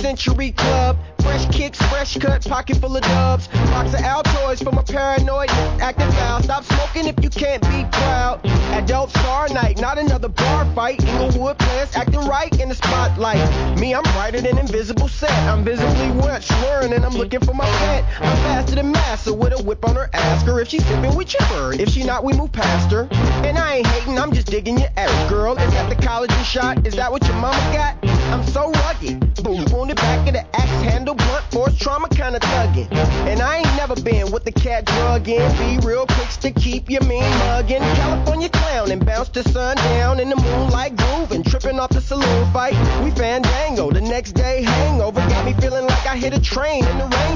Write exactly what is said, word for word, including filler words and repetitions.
Century Club. Fresh kicks, fresh cut, pocket full of dubs. Box of Altoids for my paranoid acting foul. Stop smoking if you can't be proud. Adult star night, not another bar fight. Inglewood players acting right in the spotlight. Me, I'm brighter than invisible set. I'm visibly wet, slurring, and I'm looking for my pet. I'm faster than Massa with a whip on her ass. Her if she's sipping, we chip her. If she not, we move past her. And I ain't hating, I'm just digging your ass, girl. Is that the collagen shot? Is that what your mama got? I'm so rugged. Boom, wounded back of the axe handle, blunt force trauma kinda thuggin'. And I ain't never been with the cat drug in. Be real quicks to keep your mean muggin'. California clown and bounce to sundown in the moonlight groovin'. Trippin' off the saloon fight. We fandango, the next day hangover. Got me feeling like I hit a train in the rain.